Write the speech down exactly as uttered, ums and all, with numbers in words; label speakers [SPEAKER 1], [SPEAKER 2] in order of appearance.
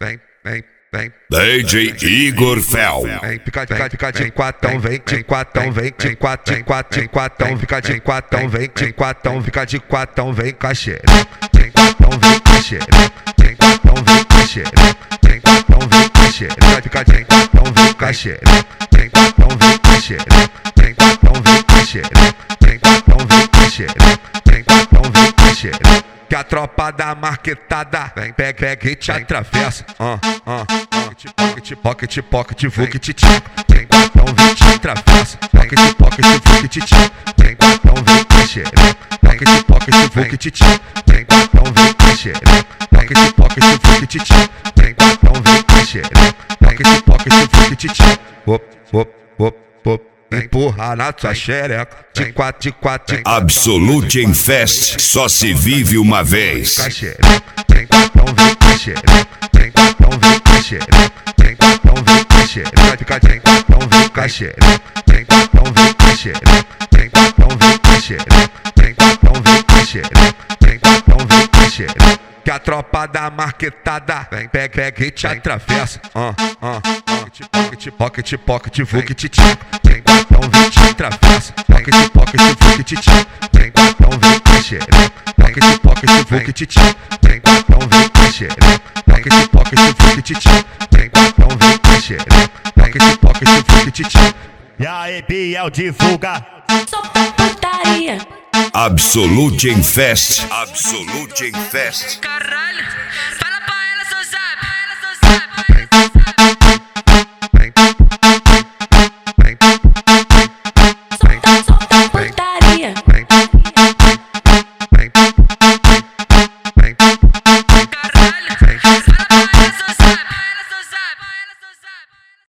[SPEAKER 1] vem, vem, vem.
[SPEAKER 2] D J Igor Fel.
[SPEAKER 1] Vem, fica, fica, fica de quatão, vem, de quatão, vem, de quatão, de quatão, de quatão, fica de quatão, vem, de quatão, fica de quatão, vem, caxeira. De quatão, vem, caxeira. De quatão, vem, caxeira. De quatão, vem, caxeira. Fica de quatão, vem, caxeira. De quatão, vem, caxeira. De quatão, vem, caxeira. De quatão, vem, caxeira. De quatão, vem, caxeira. Que a tropa da marquetada vem, pega, pega e te atravessa. Ah, ah, pocket, pocket, pocket, pocket, vuc, te tchac. Tem quatão, vem, te atravessa. Pocket, pocket, vuc, te tchac. Tem quatão, vem, caxeira. Pocket, pocket, vuc, te tchac. Tem quatão, vem, caxeira. Pocket, pocket, vuc, te tchac. Tem quatão, vem, caxeira. Pocket, pocket, vuc, te tchac. Op, op, op, op. Empurra na tua xereca. De quatro, de quatro, de quatro.
[SPEAKER 2] Absolute Infest, só se vive uma vez.
[SPEAKER 1] Caxeira. Tem quatão, vem, caxeira. Tem quatão, vem, caxeira. Tem quatão, vem, caxeira. Vai ficar de quatão, vem, caxeira. Tem quatão, vem, caxeira. Tem quatão, vem, caxeira. Tem quatão, vem, caxeira. Tem quatão, vem, caxeira. Que a tropa da marquetada vem, pega, pega e te atravessa. Ah, ah, pocket, pocket, pocket, pocket, vuc, te tchac. Tem quatão, vem, te atravessa. Pocket, pocket, vuc, te tchac. Tem quatão, vem, caxeira. Pocket, pocket, vuc, te tchac. Tem quatão, vem, caxeira. Pocket, pocket, vuc, te tchac. Tem quatão, vem, caxeira. Pocket, pocket, vuc, te tchac.
[SPEAKER 3] E aí, Biel, divulga.
[SPEAKER 4] Só putaria.
[SPEAKER 2] Absolute Infest. Absolute Infest.
[SPEAKER 4] Caralho.